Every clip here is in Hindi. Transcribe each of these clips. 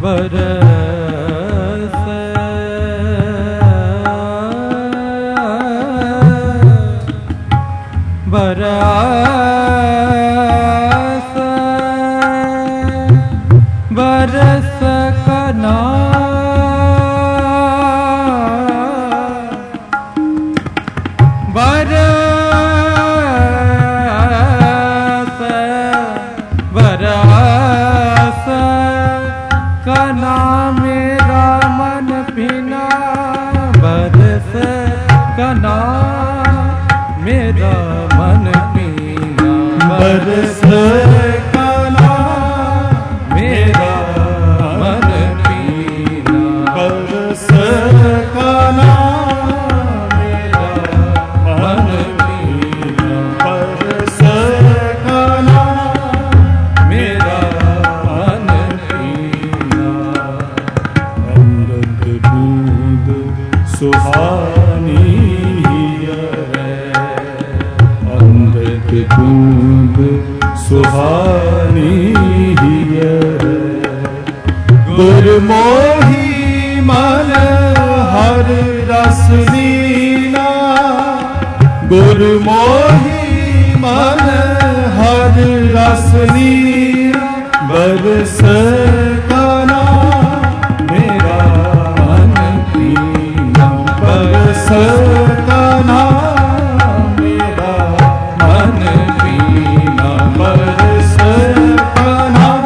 बरस बरस बरस का नाम बरस बरस का नाम मेरा मन पीना बरस का नाम मेरा मन पीना बरस का नाम मेरा मन पीना बरस का नाम मेरा मन पीना बरस का नाम मेरा मन पीना अमृत बूंद सुहानी अमृत बूंद सुहानी गुरमोही मन हर रस लीना गुरमोही मन हर रस लीना बरस का नाम मेरा मन पीना बरस का नाम मेरा मन पीना बरस का नाम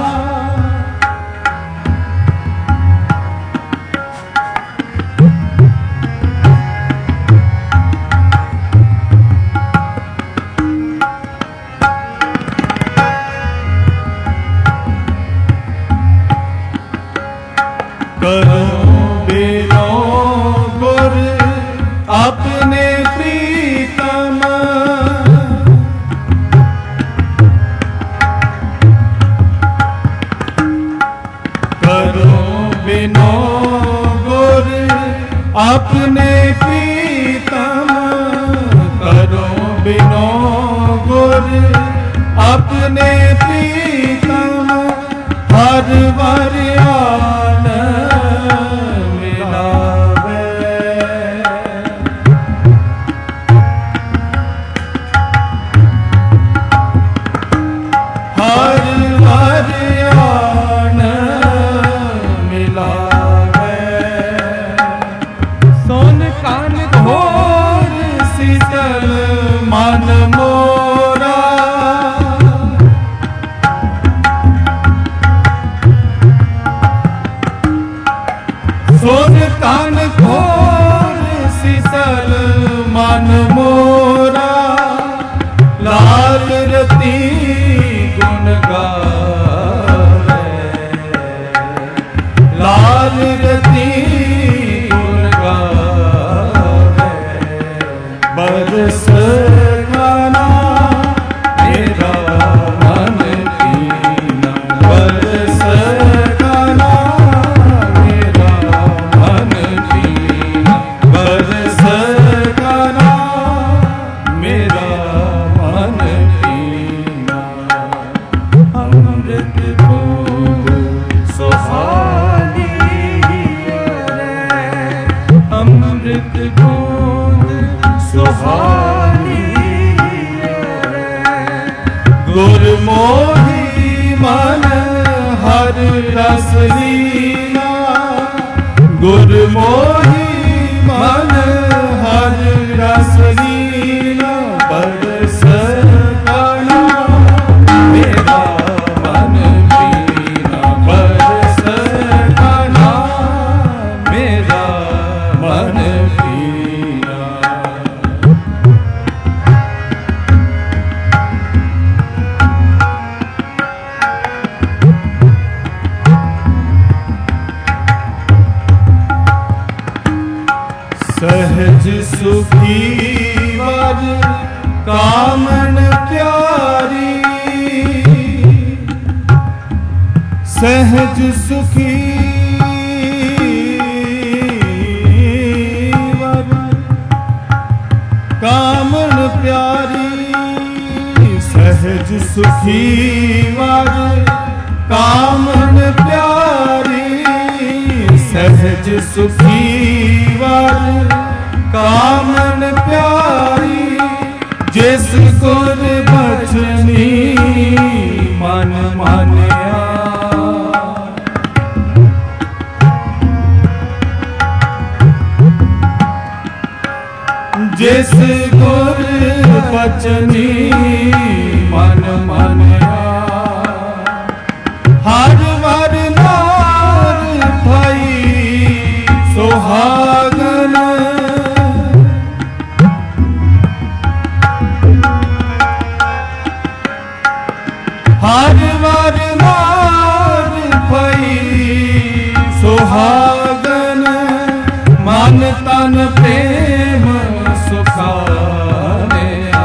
करो बिनो गुर अपने प्रीतम करो बिनो गुर अपने प्रीतम करो बिनो गुर अपने प्रीतम हर वरियान मिलावे हर वरियान मिलावे सोन कान घोर शीतल मन मोरा सोन कान घोर शीतल मन मोरा लाल रती गुण गावे लाल रती गुण गावे बरस का नाम मेरा मन पीना बरस का नाम मेरा मन पीना बरस का नाम मेरा मन पीना अमृत बूंद सुहानी अमृत बूंद सुहानी गुरमोही मन हर रस लीना गुरमोही मन हर रस लीना बरस का नाम मेरा मन पीना बरस का नाम मेरा मन पीना सहज सुखी वर कामन प्यारी सहज सुखी वर कामन प्यारी सहज सुखी वर कामन प्यारी सहज सुखी वर कामन प्यारी जिस गुर बचनी मन मानिया। जिस गुर बचनी मन मानिया हर वर नार भई सुहागन। हर वर नार भई सुहागन मन तन प्रेम सुखानिया।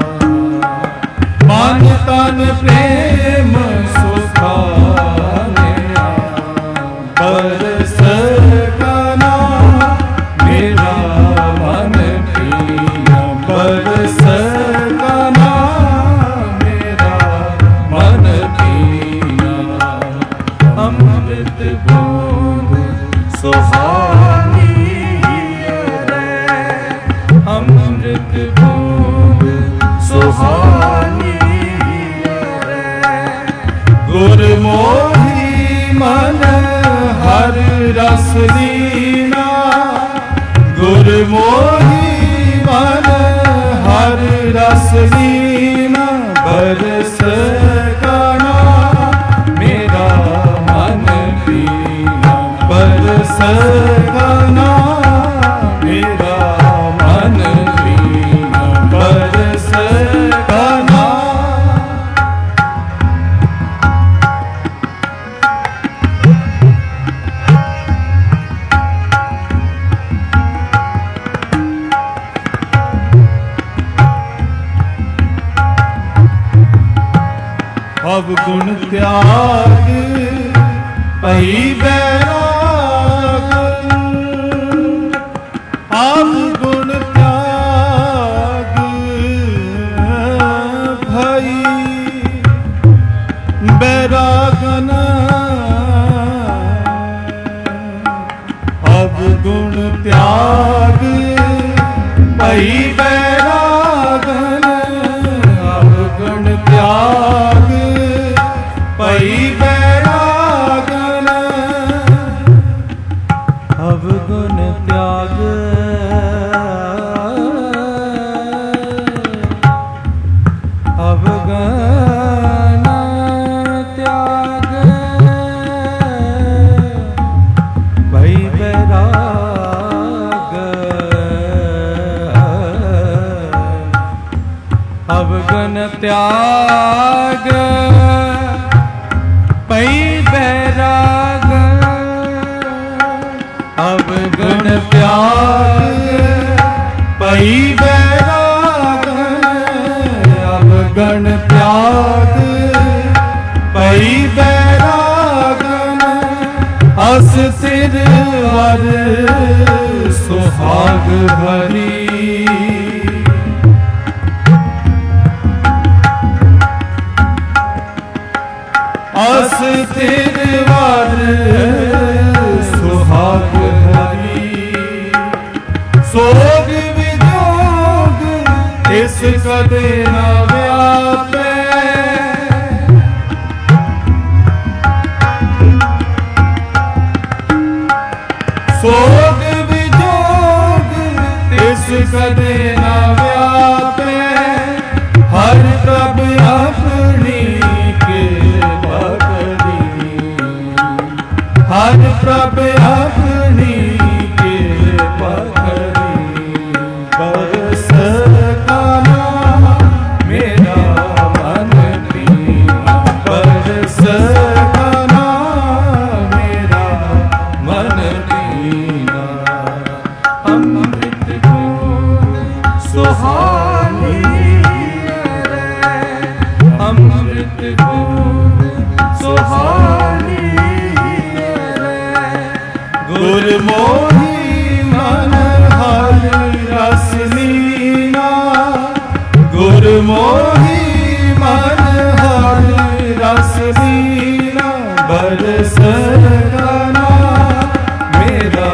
मन तन प्रेम सुखानिया। बरस गाना मेरा मन प्रिया। बरस गाना मेरा मन प्रिया। अमृत बूंद सुहानी रे। अमृत बूंद सुहानी रे। गुरमोही मन हर रस लीना। गुरमोही मन हर रस लीना। बरस गाना मेरा मन प्रिया। बरस गाना मेरा मन प्रिया। बरस गाना। अब गुण त्याग पई बैराग। अब गुण त्याग भई बैरागन। अब गुण त्याग पई बैरागन। अब गुण त्याग पई बैरागन। अब गुण त्याग अब गुण त्याग पई बैराग। अब गुण त्याग पई बैराग। अब गुण त्याग पई बैराग। अब गुण त्याग पई बैराग। अस सिर वर सुहाग भरी। अस तिरवर सुहाग भरी। सोग विजोग इस कदे न व्यापे। सोग विजोग इस कदे न व्यापे। हर प्रभ अपनी हर प्रभ अपनी कृपा करी। बरस गाना मेरा मन प्रिया। बरस गाना मेरा मन प्रिया। अमृत बूंद सुहानी रे। अमृत बूंद सुहानी। गुरमोही मन हर रस लीना। गुरमोही मन हर रस लीना। बरस गाना मेरा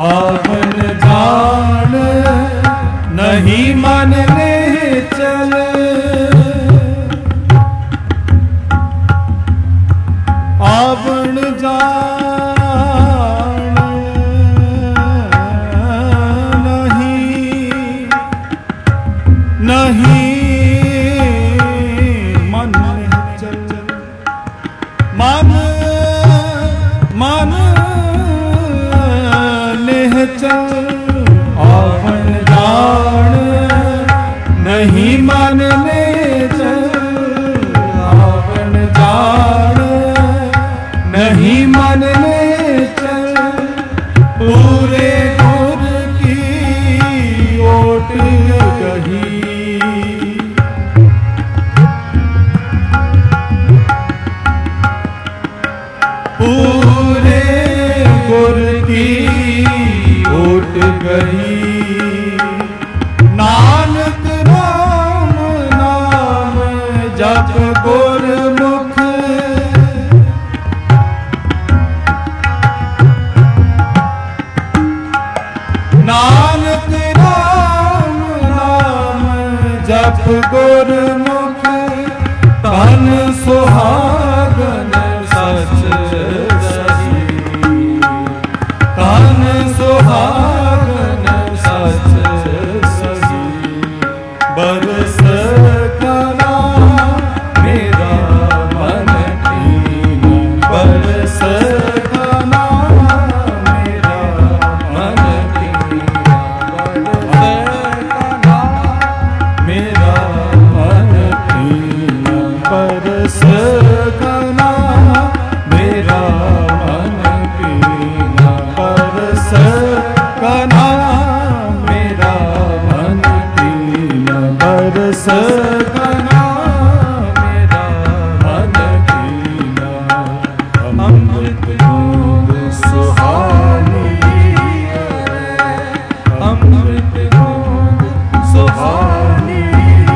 आवन जान नहीं मन निश्चल, आवन जान नहीं मन निश्चल, मन निश्चल, आवन जान नहीं मन निश्चल, आवन जान नहीं मन निश्चल, पूरे गुर की ओट कही, पूरे गुर की ओट गई, नानक राम नाम जप गुरमुख, नानक राम नाम जप गुरमुख, तन सुहागन सच सही, तन सुहागन सच सही, बरस कला मेरा मन कीन, बरस कला मेरा मन कीन, बरस कला मेरा मन कीन, बरस कला मेरा मन कीन, बरस कला मेरा मन कीन, बरस कला मेरा मन कीन, अमृत बूंद सुहानी, अमृत बूंद सुहानी,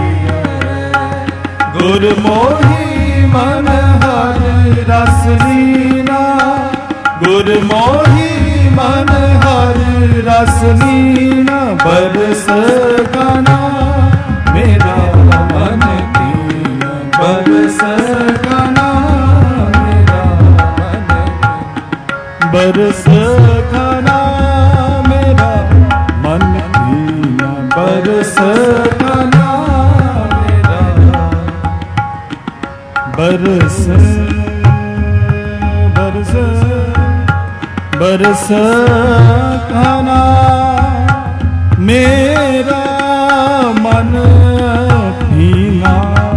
गुरमोही मन हर रस लीना, गुरमोही मन हर रस लीना, बरस गाना मेरा मन कीन, बरस गाना मेरा मन कीन, बरस गाना मेरा मन कीन, बरस गाना मेरा, बरस बरस बरस गाना मेरा मन कीना,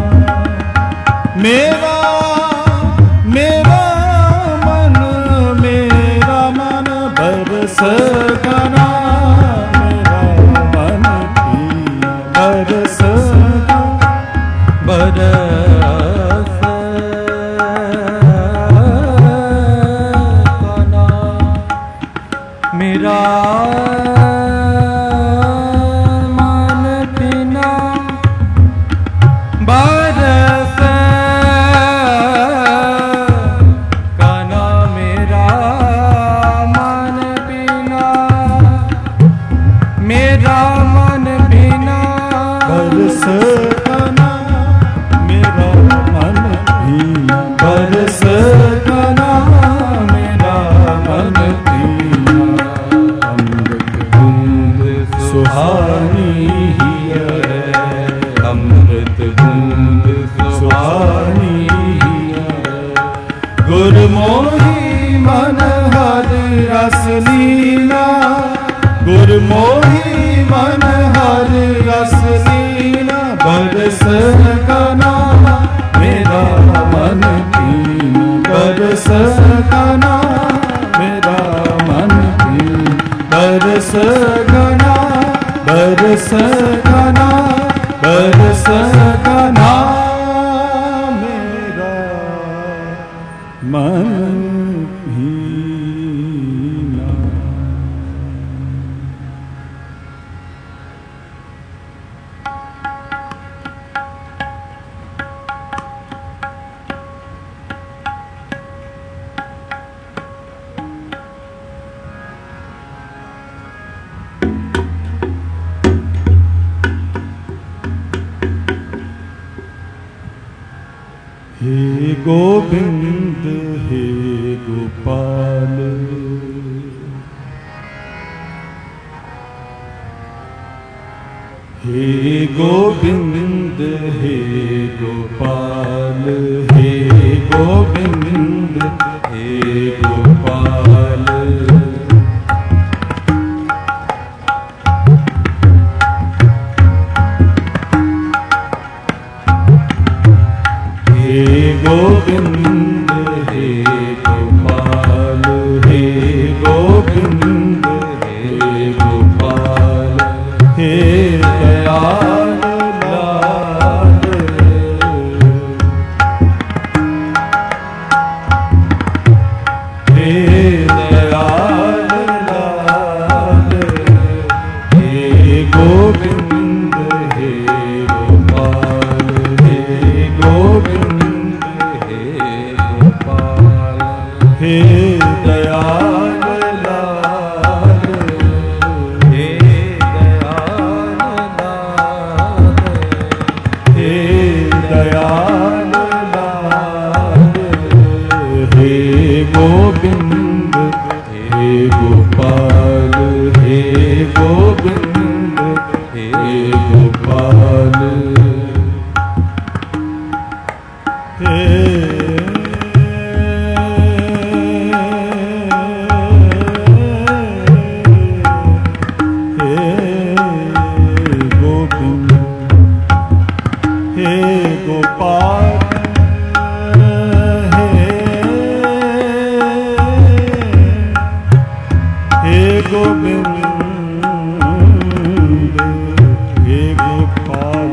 मेरा मेरा मन मेरा मन, बरस गाना मेरा मन कीना, बरस बरस गाना मेरा मन कीना, बरस गाना मेरा मन कीना, मेरा मन कीना, बरस गाना मेरा मन कीना, बरस गाना मेरा मन कीना, अमृत बूंद सुहानी है, अमृत बूंद सुहानी है, गुरमोही मन हर रस लीना, गुरमोही मन हर रस लीना, बरस गाना मेरा मन कीन, बरस गाना मेरा मन कीन, बरस गाना, बरस गाना, बरस गाना मेरा मन कीना। गोविंद हे गोपाल। हे गोविंद हे गोपाल, हे गोविंद हे गोपाल। हे गोविंद हे गोपाल, हे गोविंद हे गोपाल। हे दयाल लाल, हे दयाल लाल, हे गोविंद हे गोपाल, हे गोविंद हे गोपाल। हे दयाल लाल, हे दयाल लाल, हे दयाल लाल, हे गोविंद हे गोपाल, हे गोविंद हे गोपाल। हे गोविंद हे गोपाल, हे गोविंद हे गोपाल।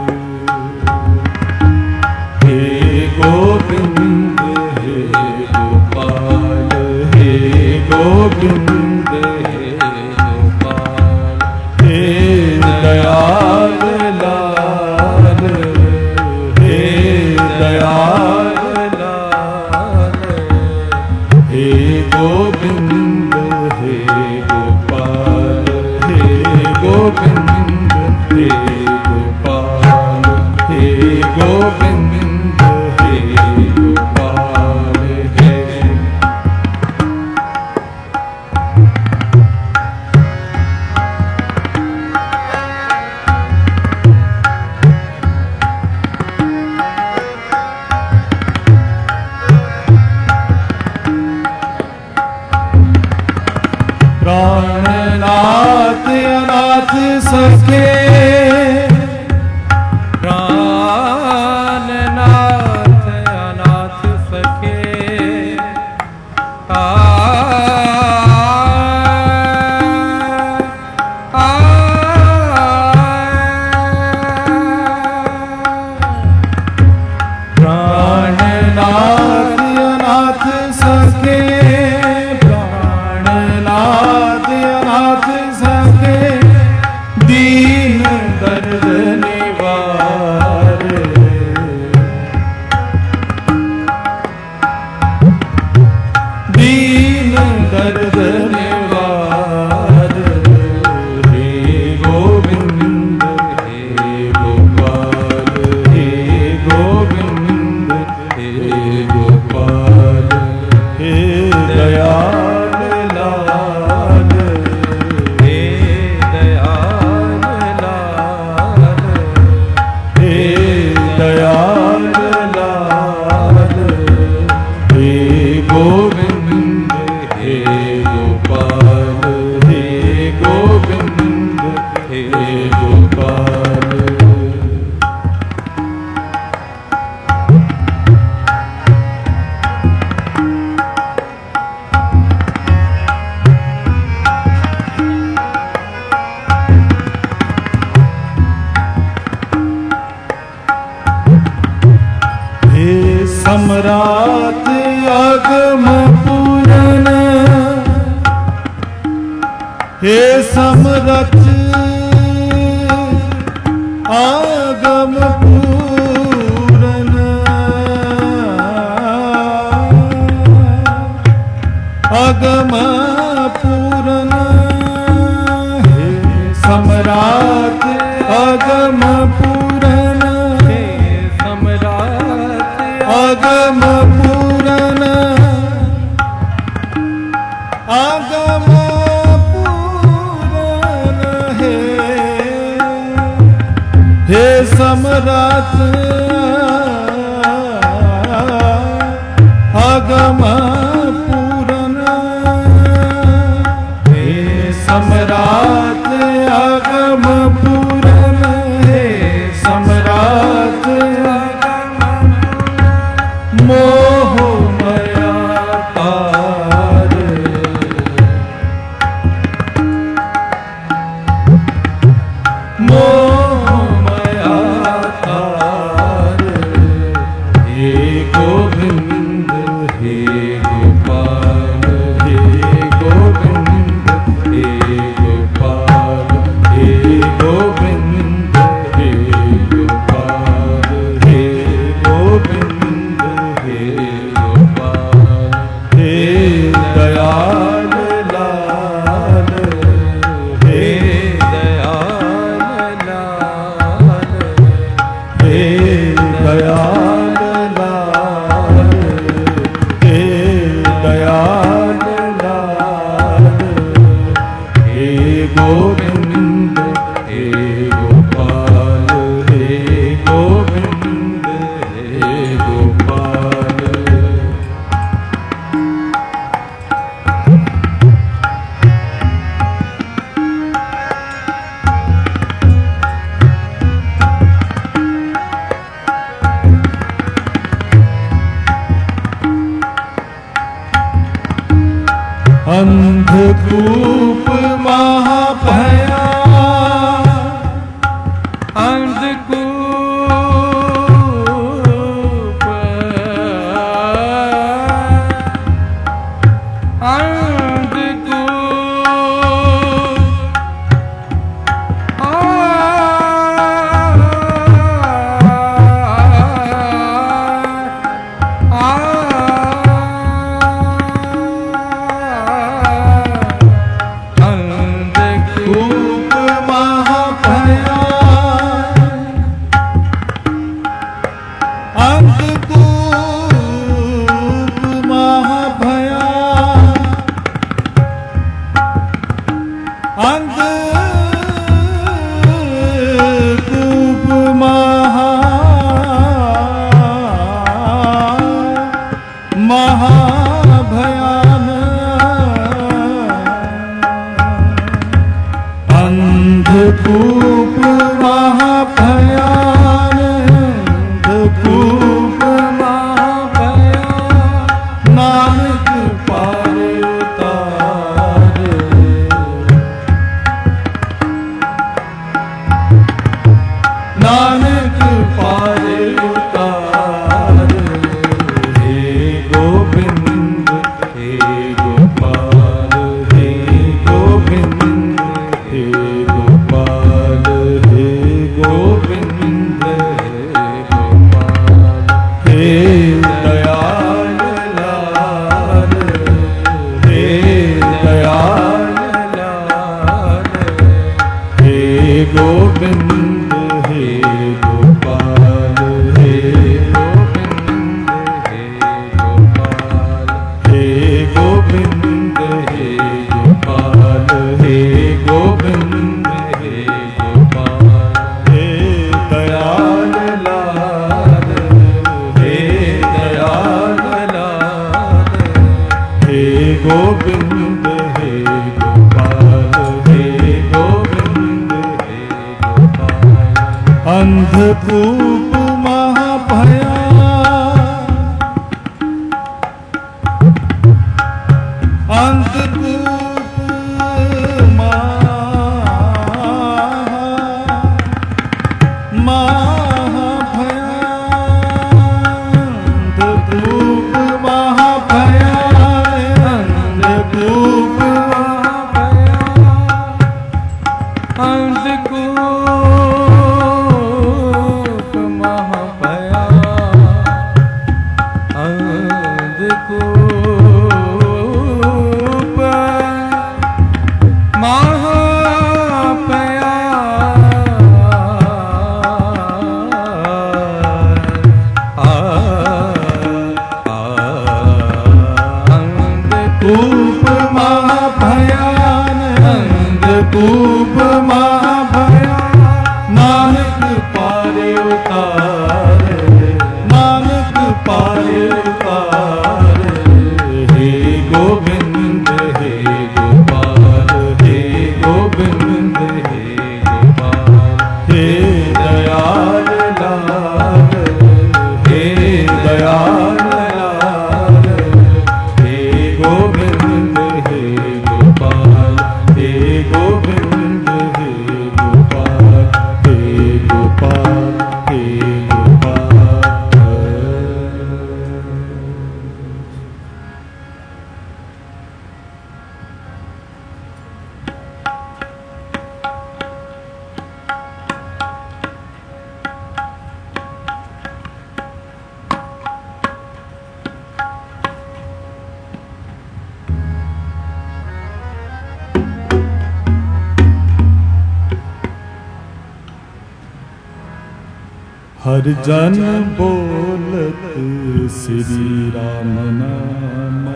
हे गोविंद हे गोपाल, हे गोविंद हे गोपाल। हे दयाल लाल, हे दयाल लाल, हे गोविंद हे गोपाल, हे गोविंद हे गोपाल, हे गोविंद हे गोपाल। हे प्राणनाथ अनाथ सखे, प्राणनाथ अनाथ सखे। प्राणनाथ अनाथ सखे, प्राणनाथ अनाथ सखे। दीन दर्द निवार, दीन दर्द निवार। हे गोविंद हे गोपाल, हे गोविंद हे गोपाल। हे दयाल लाल, हे दयाल लाल, हे दयाल लाल, हे गोविंद हे गोपाल, हे गोविंद हे गोपाल। हे सम्राट अगम पूरन, हे समरथ आगम पूरन। अगम पूरन, हे सम्राट अगम पूरन, हे सम्राट अगम समरात अगम पूरन हे सम्राट अगम पूरन हे सम्राट मोह मया पार मोह मया पार हे गोविंद हे गोपाल हे गोविंद हे गोपाल हे गोविंद हे गोपाल हे गोविंद हे गोपाल हे दयाल लाल हे दयाल लाल हे दयाल लाल हे दयाल लाल हे गोविंद हे गोपाल हे गोविंद हे गोपाल अंधकूप महाभया अंधकूप कूप महाभया अंधकूप महाभया अंधकूप महाभयान अंधकूप महाभयान अंधकूप महाभयान नानक पार उतारे नानक पार उतारे हे गोविंद हे गोपाल हे गोविंद हे गोपाल हे गोविंद हे गोपाल हे दयाल लाल हे दयाल लाल हे गोविंद हे गोपाल हे गोविंद हे गोपाल हे गोविंद हे गोपाल हे गोविंद हे गोपाल हे दयाल लाल हे दयाल लाल हे गोविंद हे गोपाल हे गोविंद हे गोपाल अंधकूप महाभया अंधकूप महाभया अंधकूप महाभया अंधकूप अंधकूप महाभया अंधकूप महाभया अंधकूप महाभयान अंधकूप महाभया नानक पारे हर जन बोलत श्री राम नामा।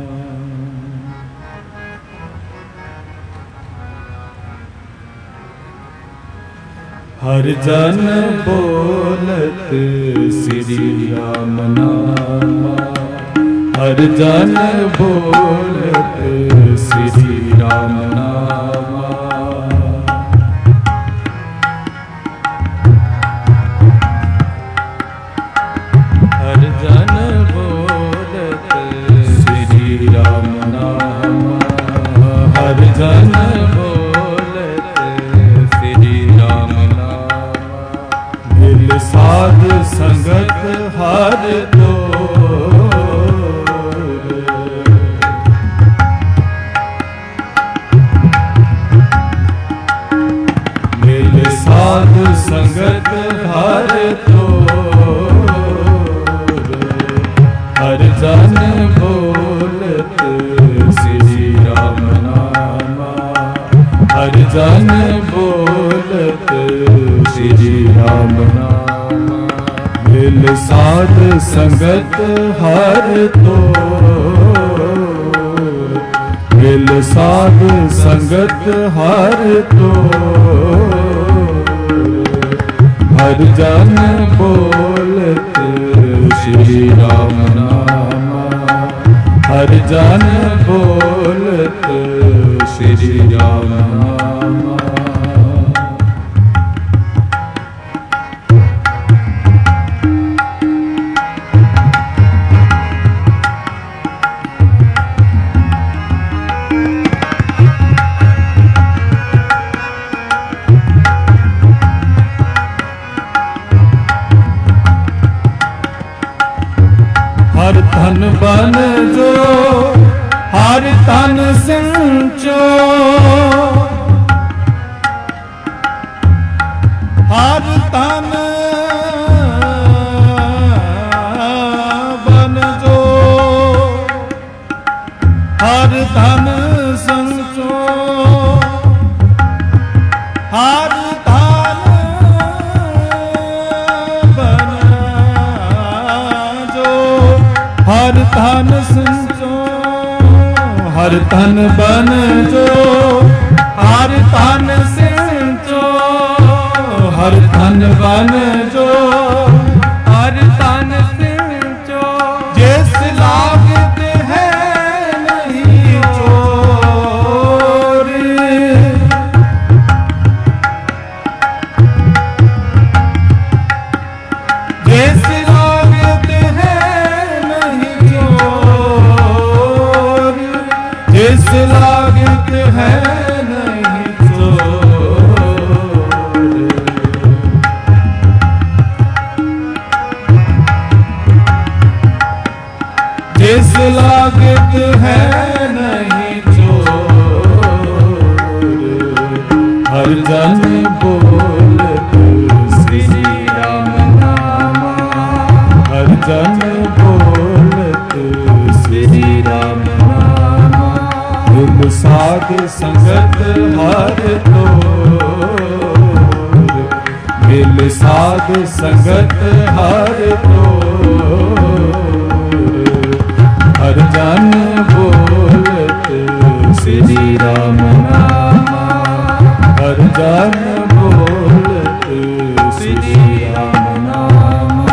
हर जन बोलत श्री राम नामा। हर जन बोलत श्री राम नामा। हर जन बोलत श्री राम नामा। हर जन बोलत श्री राम नामा। मिल साध संगत हर साध संगत हर तोर। हर जन बोलत श्री राम नामा। हर जन बोलत श्री राम नामा। मिल साध संगत हर तोर। मिल साध संगत हर तोर। हर जन बोलत श्री राम नामा। हर जन बोलत श्री राम नामा। हर तन बन जो हर तन संचो। हर तन बन जो हर तन संचो। हर हर तन संचो। हर तन बन जो हर तन संचो। हर तन बन जो हर तन संचो। जिस लागत है नहीं चोर। जिस लागत है जिस लागत है नहीं चोर। जिस लागत है नहीं चोर। हर जन बोलत श्री राम नामा। हर जन बोलत श्री राम नामा। मिल साध संगत हर तोर। मिल साध संगत हर तोर। हर जन बोलत श्री राम नामा। हर जन बोलत श्री राम नामा।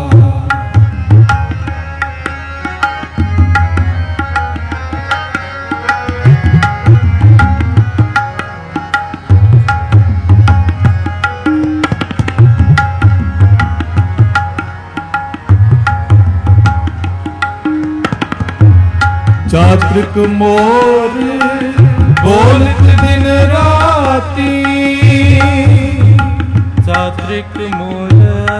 चात्रिक मोर बोलत दिन राती। चात्रिक मोर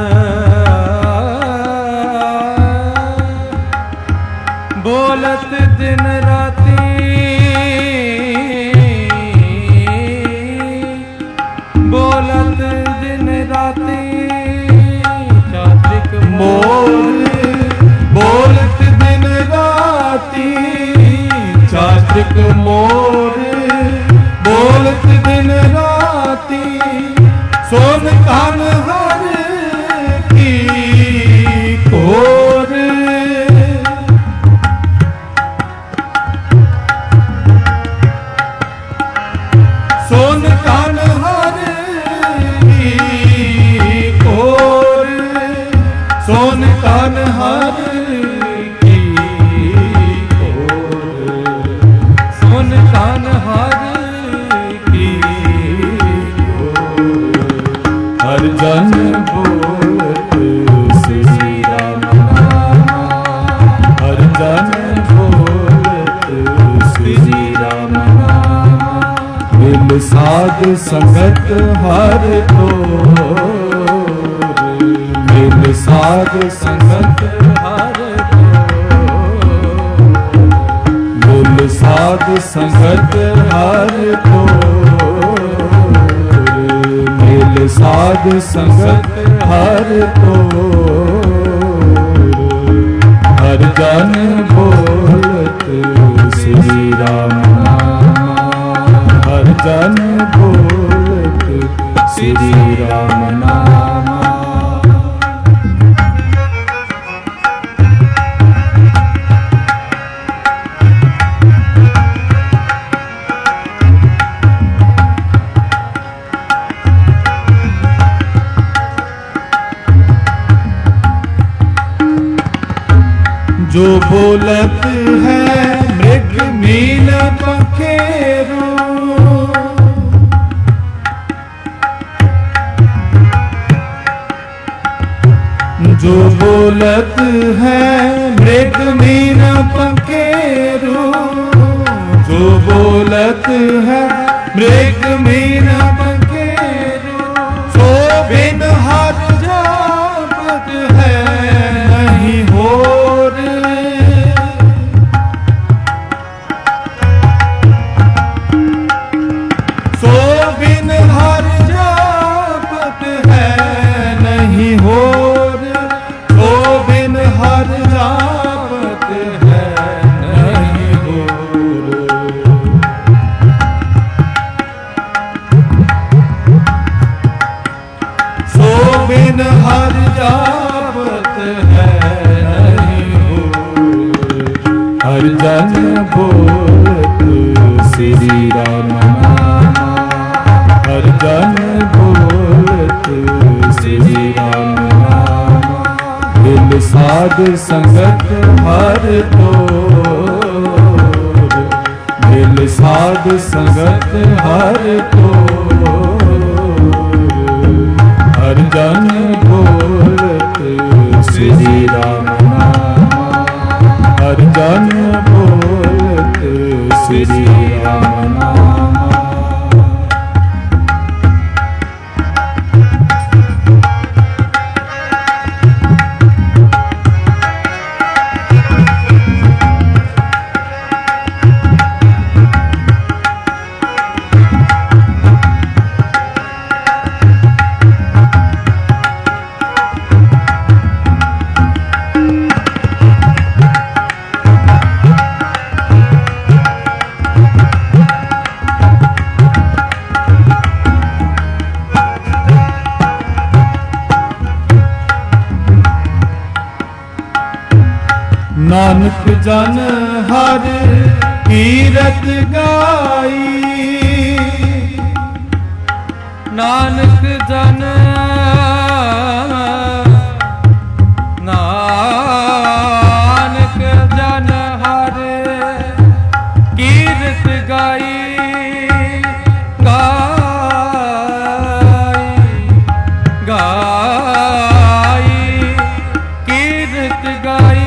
बोलत दिन राती। बोलत दिन राती। चात्रिक मोर बोलत दिन राती। चात्रिक मोर बोलत दिन राती। सोन कान हर जन हर की ओर, सुन तन हर की ओर, हर जन बोलत श्री राम नामा, हर जन बोलत श्री राम नामा। मिल साध संगत हर तोर, मिल साध संगत हर मिल साध संगत हर तोर, मिल साध संगत हर तोर, हर जन बोलत श्री राम नामा, हर जन बोलत श्री राम नामा। जो बोलत है मृग मीन पखेरु, जो बोलत है मृग मीन पखेरु, जो बोलत है मृग मीन पखेरु, सो बिन हर जापत है नहीं होर, सो बिन हर जापत है नहीं होर, सो बिन हर जापत है नहीं होर। सो बिन हर जापत है नहीं होर, हर जन बोलत श्री राम नामा, हर जन बोलत श्री राम नामा। मिल साध संगत हर तोर, मिल साध संगत हर तोर, हर जन बोलत श्री राम नामा, हर जन बोलत श्री राम नामा। नानक जन हर कीरत गाई, नानक जन नानक जन हर कीरत गाई, गाई गाई कीरत गाई।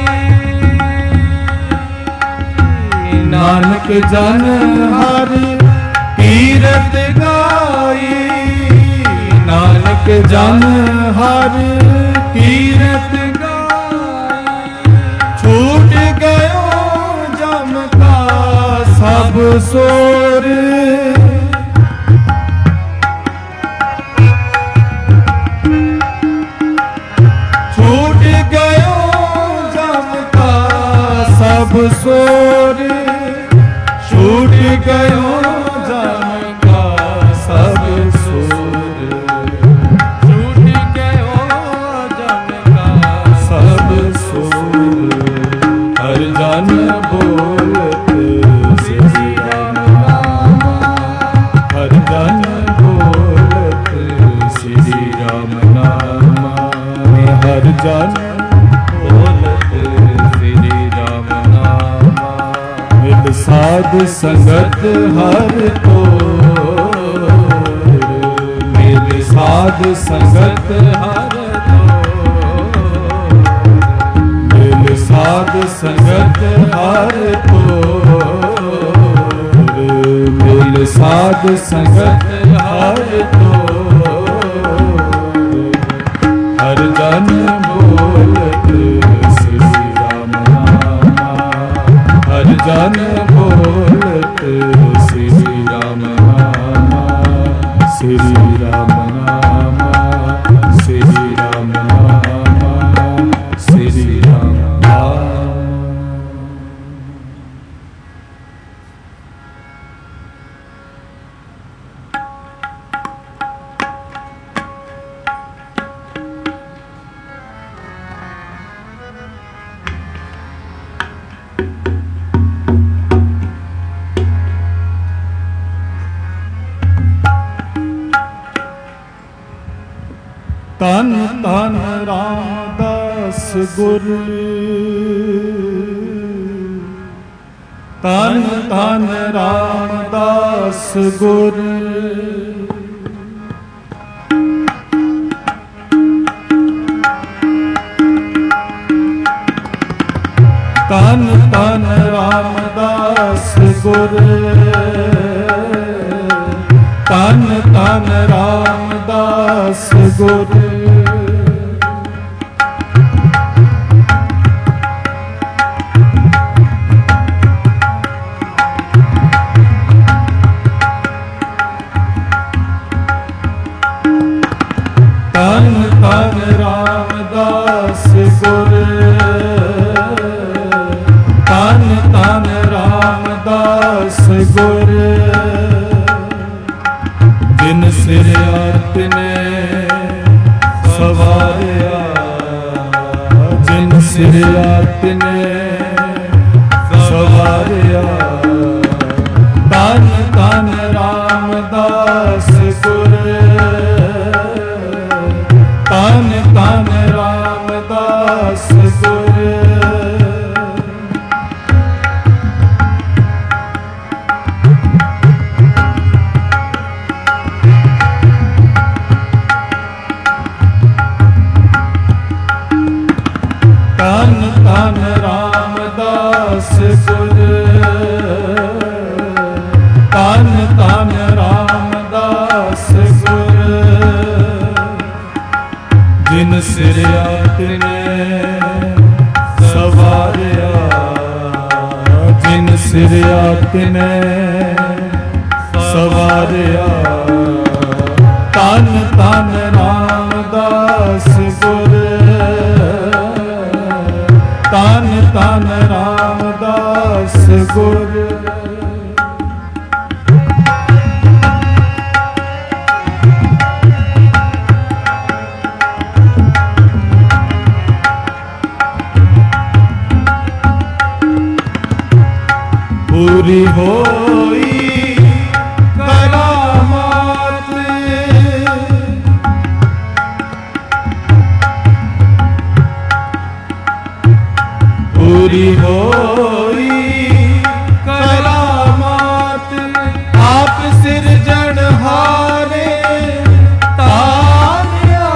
नानक जन हर कीरत गाई, नानक जन हर कीरत गाई। छूट गयो जम का सब सोर, छूट गयो जम का सब सोर, छूट गयो जम का सब सोर, छूट गयो जम का सब सोर। हर जन बोलत श्री राम नामा, हर जन बोलत श्री राम नामा, हर जन ਸਾਧ ਸੰਗਤ ਹਰ ਤੋਰ, ਮਿਲ ਸਾਧ ਸੰਗਤ ਹਰ ਤੋਰ, ਮਿਲ ਸਾਧ ਸੰਗਤ ਹਰ ਤੋਰ, ਮਿਲ ਸਾਧ ਸੰਗਤ ਹਰ ਤੋਰ, ਹਰ ਜਨ ਬੋਲਤ ਸ੍ਰੀ ਰਾਮ ਨਾਮਾ, ਹਰ ਜਨ ਬੋਲਤ ਸ੍ਰੀ ਰਾਮ ਨਾਮਾ, ਸ੍ਰੀ ਰਾਮ ਨਾਮਾ, ਸ੍ਰੀ ਰਾਮ ਨਾਮਾ, ਸ੍ਰੀ ਰਾਮ ਨਾਮਾ। ਧੰਨ ਧੰਨ ਰਾਮਦਾਸ ਗੁਰ, ਧੰਨ ਧੰਨ ਰਾਮਦਾਸ ਗੁਰ, ਧੰਨ ਧੰਨ ਰਾਮਦਾਸ ਗੁਰ, ਧੰਨ ਧੰਨ ਰਾਮਦਾਸ ਗੁਰ, ਧੰਨ ਧੰਨ ਰਾਮਦਾਸ ਗੁਰ, ਧੰਨ ਧੰਨ ਰਾਮਦਾਸ ਗੁਰ, ਜਿਨ ਸਿਰ ਆਤਨੇ ਸਵਾਰਿਆ, ਜਿਨ ਸਿਰ ਆਤਨੇ ਸਵਾਰਿਆ, ਧੰਨ ਧੰਨ ਰਾਮਦਾਸ ਗੁਰ, ਧੰਨ ਧੰਨ ਰਾਮਦਾਸ ਗੁਰ, ਧੰਨ ਧੰਨ ਰਾਮਦਾਸ ਗੁਰ, ਧੰਨ ਧੰਨ ਰਾਮਦਾਸ ਗੁਰ, ਜਿਨ ਸਿਰ ਆਤਨੇ ਸਵਾਰਿਆ, ਜਿਨ ਸਿਰ ਆਤਨੇ ਸਵਾਰਿਆ, ਧੰਨ ਧੰਨ ਰਾਮਦਾਸ ਗੁਰ, ਧੰਨ ਧੰਨ ਰਾਮਦਾਸ ਗੁਰ, ਪੂਰੀ ਹੋਈ ਕਰਾਮਾਤ, ਪੂਰੀ ਹੋਈ ਕਰਾਮਾਤ, ਆਪ ਸਿਰਜਣਹਾਰੇ ਤਾਰਿਆ,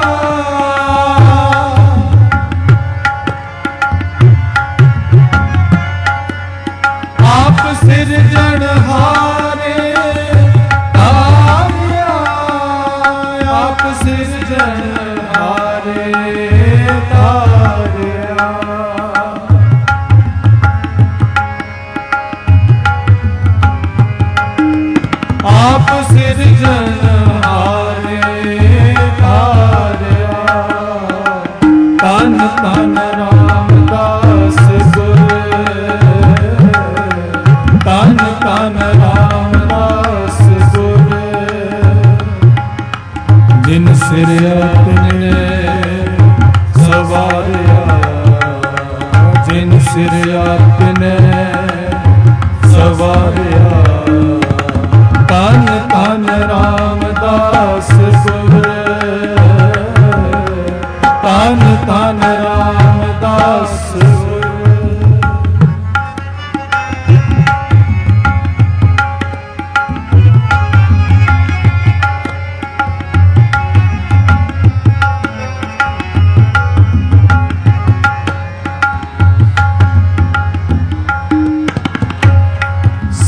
ਆਪ ਸਿਰਜਣਹਾਰੇ ਤਾਰਿਆ, ਆਪ ਸਿਰਜਣਹਾਰੇ ਤਾਰਿਆ, ਆਪ ਸਿਰਜਣਹਾਰੇ ਤਾਰਿਆ, ਧੰਨ ਧੰਨ ਰਾਮਦਾਸ ਗੁਰ, ਧੰਨ ਧੰਨ ਰਾਮਦਾਸ ਗੁਰ, ਜਿਨ ਸਿਰ ਆਤਨੇ ਸਵਾਰਿਆ, ਜਿਨ ਸਿਰ ਆਤਨੇ ਸਵਾਰਿਆ, ਧੰਨ ਧੰਨ ਰਾਮਦਾਸ ਗੁਰ, ਧੰਨ ਧੰਨ ਰਾਮਦਾਸ ਗੁਰ।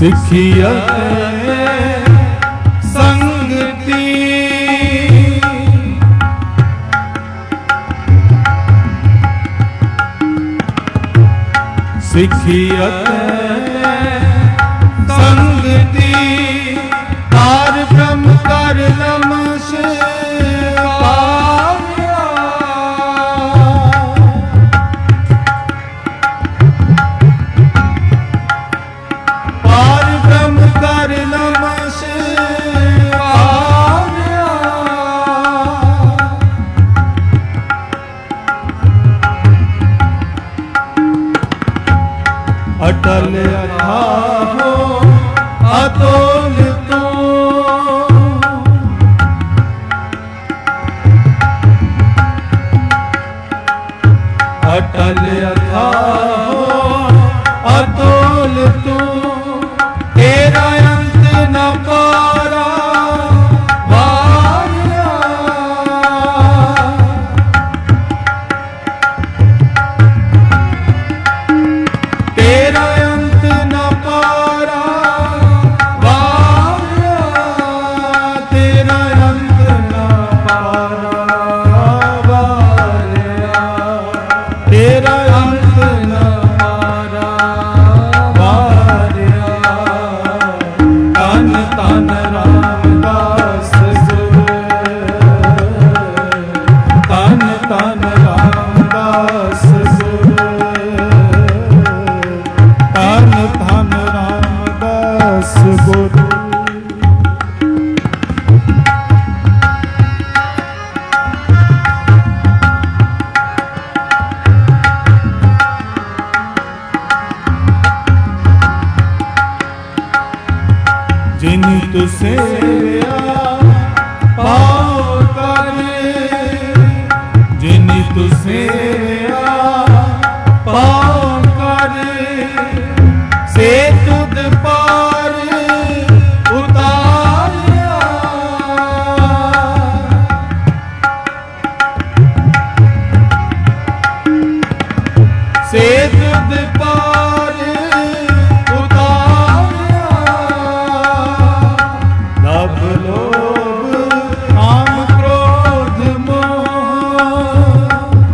ਸਿੱਖੀਅਤ ਸੰਗਤੀ ਸਿੱਖੀਅਤ ਸੰਗਤੀ ਪਾਰ ਬ੍ਰਹਮ ਕਰ ਨਮਸਕਾਰਿਆ ਪਾਰ ਬ੍ਰਹਮ ਕਰ ਨਮਸਕਾਰਿਆ ਅਟਲ ਅਥਾਹੋ ਅਤੁਲ ਤੂੰ ਅਟਲ ਅਥਾਹੋ ਅਤੁਲ ਤੂੰ ਤੇਰਾ ਅੰਤ ਨ ਪਾਰਾ ਵਾਰਿਆ ਤੇਰਾ ਅੰਤ ਨ ਪਾਰਾ ਵਾਰਿਆ ਤੇਰਾ ਅੰਤ ਨ ਪਾਰਾ ਵਾਰਿਆ ਤੇਰਾ ਅੰਤ ਨ ਪਾਰਾ ਵਾਰਿਆ ਧੰਨ ਧੰਨ ਰਾਮਦਾਸ ਗੁਰ ਧੰਨ ਧੰਨ ਰਾਮਦਾਸ ਗੁਰ ਧੰਨ ਧੰਨ ਰਾਮਦਾਸ ਗੁਰ ਜਿਨ ਤੁਸੇਵਿਆ ਪਾਉ ਕਰੇ ਜਿਨ ਤੁਸੇਵਿਆ ਪਾਉ ਕਰੇ ਸੇ ਤੁਧ ਪਾਰ ਉਤਾਰਿਆ ਸੇ ਤੁਧ ਪਾਰ ਉਤਾਰਿਆ ਲਭ ਲੋਭ ਕਾਮ ਕ੍ਰੋਧ ਮੋਹ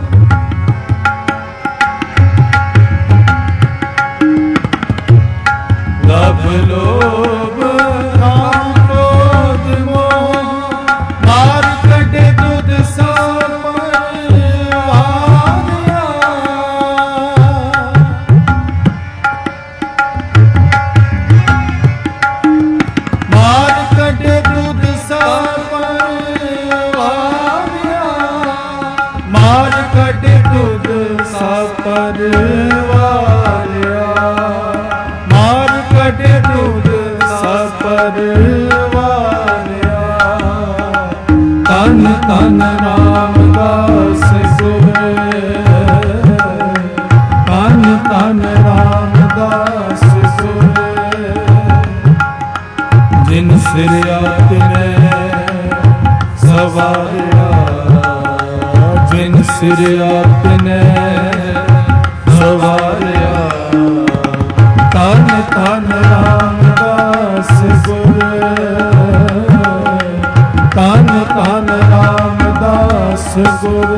ਲਭ ਲੋਭ ਕਾਮ ਕ੍ਰੋਧ ਮੋਹ ਮਾਰ ਕੱਢੇ ਤੁਧ ਸਭ ਪਰਵਾਰਿਆ ਮਾਰ ਕੱਢੇ ਤੁਧ ਸਭ ਪਰਵਾਰਿਆ ਮਾਰ ਕੱਢੇ ਤੁਧ ਸਭ ਪਰਵਾਰਿਆ ਮਾਰ ਕੱਢੇ ਤੁਧ ਸਭ ਪਰਵਾਰਿਆ ਧੰਨ ਧੰਨ ਰਾਮਦਾਸ ਗੁਰ ਧੰਨ ਧੰਨ ਰਾਮਦਾਸ ਗੁਰ ਜਿਨ ਸਿਰ ਆਪਨੇ ਸਵਾਰਿਆ ਜਿਨ ਸਿਰ ਆਪਨੇ ਸਵਾਰਿਆ ਧੰਨ ਧੰਨ ਰਾਮਦਾਸ ਗੁਰ ਧੰਨ ਧੰਨ ਰਾਮਦਾਸ ਗੁਰ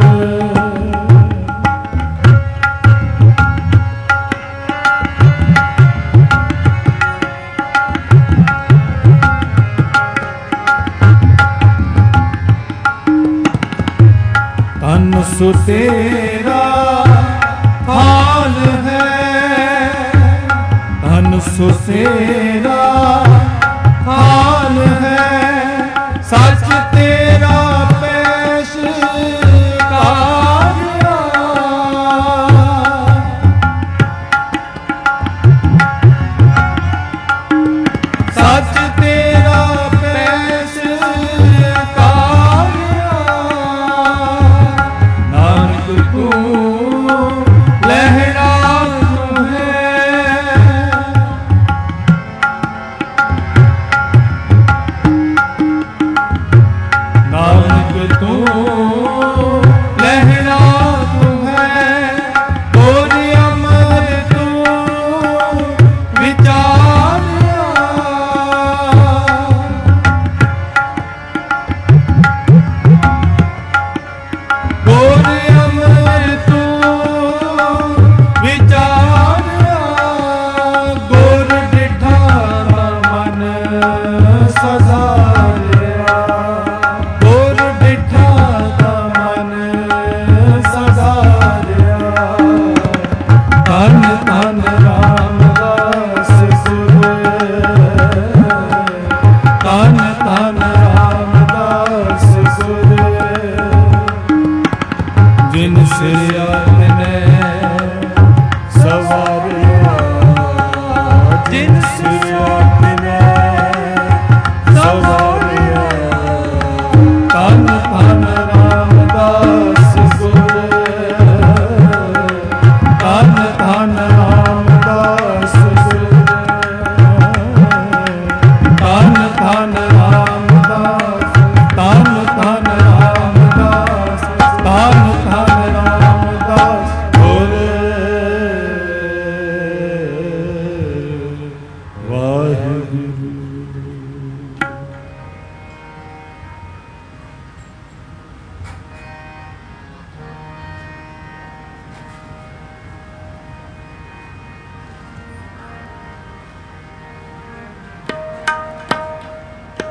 ਧਨ ਸੋ ਤੇਰਾ ਹਾਲ ਹੈ ਧਨ ਸੋ ਤੇਰਾ ਹਾਲ ਹੈ ਸੱਚ ਤੇਰਾ ਪੇਸ਼ ਕਾਰਿਆ ਸੱਚ ਤੇਰਾ ਪੇਸ਼ ਕਾਰਿਆ ਨਾਨਕ ਤੂੰ ਲਹਿਰਾ ਤੂੰ ਹੈ ਨਾਨਕ ਤੂੰ ਲਹਿਰਾ ਤੂੰ ਹੈ ਗੋਰੀ ਅਮਰ ਤੂੰ ਵਿਚਾਰਿਆ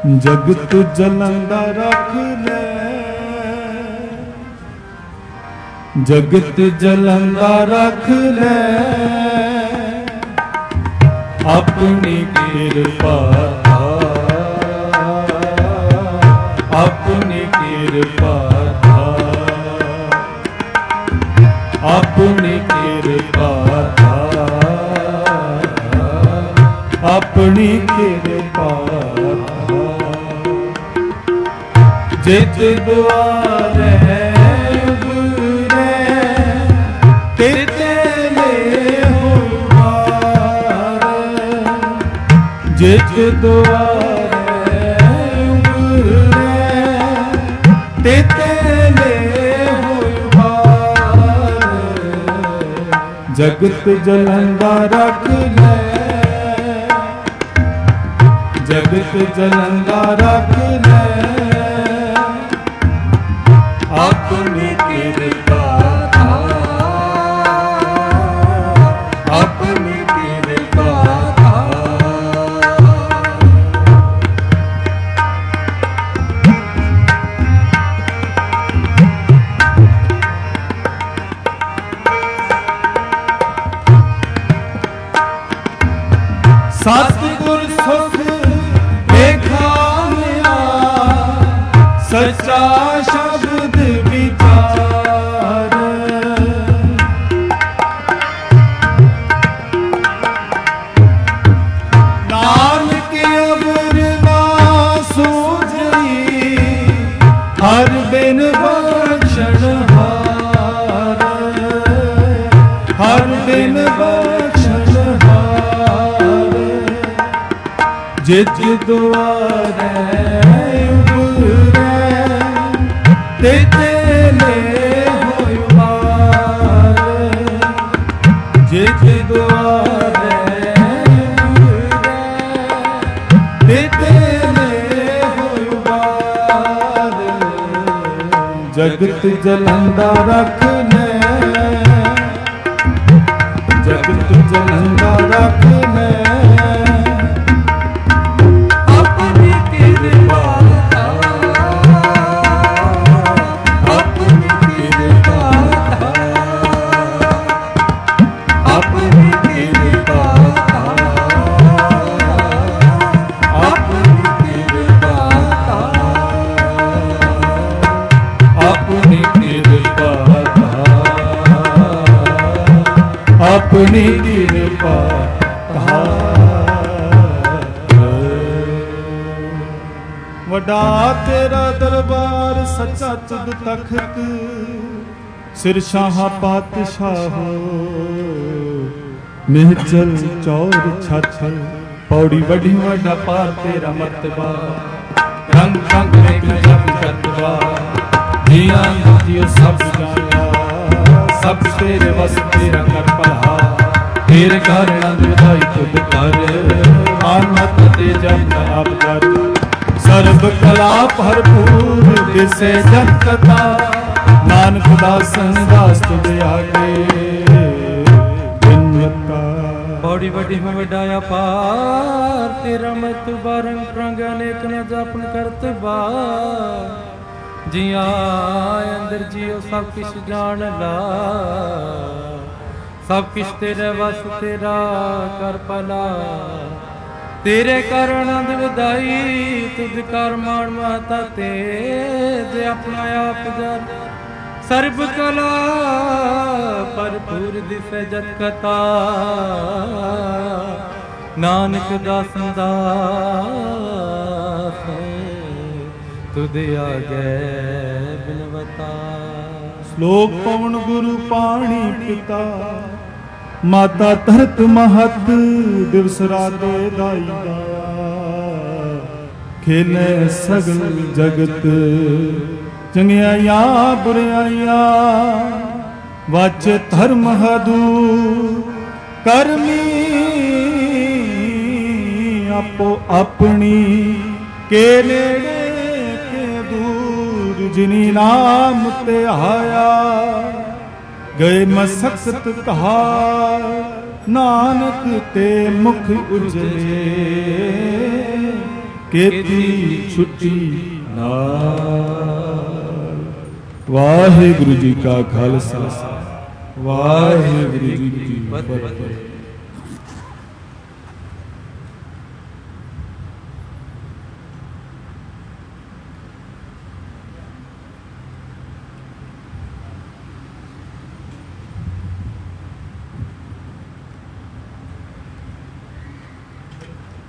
ਜਗਤ ਜਲੰਦਾ ਰੱਖ ਲੈ, ਜਗਤ ਜਲੰਦਾ ਰੱਖ ਲੈ, ਆਪਣੀ ਕਿਰਪਾ ਆਪਣੀ ਕਿਰਪਾ ਆਪਣੀ ਕਿਰਪਾ ਆਪਣੀ ਕਿਰਪਾ ਜਿਤ ਦੁਆਰੇ ਬੁਰੇ ਤਿਤੇ ਲੈ ਹੋਵਾਰ, ਜਿਤ ਦੁਆਰੇ ਬੁਰੇ ਤਿਤੇ ਲੈ ਹੋਵਾਰ, ਜਗਤ ਜਲੰਦਾ ਰੱਖ ਲੈ, ਜਗਤ ਜਲੰਦਾ ਰੱਖ ਲੈ, ਆਪਣੀ ਕਿਰਪਾ ਆਪਣੀ ਕਿਰਪਾ ਸਤਿਗੁਰ ਸੁਖ ਦੇਖਾਇਆ, ਸੱਚਾ ਸ਼ਬਦ ਵਿਚਾਰ, ਨਾਨਕ ਅਵਰ ਨਾ ਸੂਝਈ, ਹਰ ਬਿਨ ਬਖਸ਼ਣ ਹਾਰ, ਹਰ ਬਿਨ ਬਖਸ਼ਣ ਹਾਰ, ਜਿਤ ਦੁਆਰੇ ਤਿਤੇ ਲੈ ਹੋਵਾਰ, ਜਿਤ ਦੁਆਰੇ ਤਿਤੇ ਲੈ ਹੋਵਾਰ, ਜਗਤ ਜਲੰਦਾ ਰੱਖ ਲੈ, ਜਗਤ ਜਲੰਦਾ ਰੱਖ ਲੈ, ਆਪਣੀ ਕਿਰਪਾ ਆਪਣੀ ਕਿਰਪਾ ਵੱਡਾ ਤੇਰਾ ਦਰਬਾਰ, ਸੱਚਾ ਤੁਧ ਤਖਤ, ਸਿਰ ਸ਼ਾਹ ਪਾਤਸ਼ਾਹ, ਮਹਿਚਲ ਚੌਰ ਛਾਛਲ, ਪੌੜੀ ਵੱਡੀ ਵੱਡਾ ਪਾਰ ਤੇਰਾ ਮਰਤਬਾ, ਰੰਗ ਰੰਗ ਵੇਖ ਜਪ ਕਰਤਵਾ, ਜੀਆਂ ਜੀਓ ਸਭ ਜਾਣਿਆ, ਸਭ ਤੇਰੇ ਵਸ ਤੇਰਾ ਕਰ ਭਲਾ, ਤੇਰੇ ਘਰ ਆਨੰਦ ਵਧਾਈ ਤੁਧ ਕਰ, ਆਨੰਦ ਤੇ ਜਪ ਆਪ ਕਰ, ਸਰਬ ਕਲਾ ਭਰਪੂਰ ਦਿਸੇ ਜਗਤਾ, ਨਾਨਕ ਦਾਸਨ ਦਾਸ ਤੁਧ ਆਗੇ ਬਿਨਤਾ। ਬੜੀ ਵੱਡੀ ਮੈਂ ਵਡਾਇਆ ਪਾਰ, ਤੇਰਾ ਮੈਂ ਤੂੰ ਬਾਰੰਗ ਪ੍ਰੰਗ ਅਨੇਕ ਨ ਜਾਪਨ ਕਰਤਵਾ, ਜੀਆਂ ਅੰਦਰ ਜੀਓ ਸਭ ਕਿਛ ਜਾਣ ਲਾ, ਸਭ ਕਿਛ ਤੇਰੇ ਵਸ ਤੇਰਾ ਕਰ ਭਲਾ, ਤੇਰੇ ਕਰ ਆਨੰਦ ਵਧਾਈ ਤੁਧ ਕਰ ਮਾਣ ਮਾਤਾ ਤੇ ਆਪਣਾ ਆਪ ਜਨ, ਸਰਬ ਕਲਾ ਭਰਪੂਰ ਦਿਸੈ ਜਤ ਕਥਾ, ਨਾਨਕ ਦਾਸਨ ਦਾਸ ਤੁਧ ਆਗੇ ਬਿਨਵਤਾ। ਸ਼ਲੋਕ ਪਵਨ ਗੁਰੂ ਪਾਣੀ ਪਿਤਾ, ਮਾਤਾ ਧਰਤ ਮਹਤ, ਦਿਵਸ ਰਾਤੇ ਦਾਈ ਦਾਇਆ, ਖੇਲੇ ਸਗਲ ਜਗਤ, ਚੰਗਿਆਈਆਂ ਬੁਰਿਆਈਆਂ, ਵਾਚ ਧਰਮ ਹਦੂ, ਕਰਮੀ ਆਪੋ ਆਪਣੀ, ਕੇ ਨੇੜੇ ਕੇ ਦੂਰ, ਜਿਨੀ ਨਾਮ ਤੇ ਆਇਆ, ਗਏ ਮਸਕਤ ਕਹਾ, ਨਾਨਕ ਤੇ ਮੁਖ ਉਜਲੇ, ਕੀਤੀ ਛੁੱਟੀ ਨਾਲ। ਵਾਹਿਗੁਰੂ ਜੀ ਕਾ ਖਾਲਸਾ, ਵਾਹਿਗੁਰੂ ਜੀ ਕੀ ਫਤਿਹ।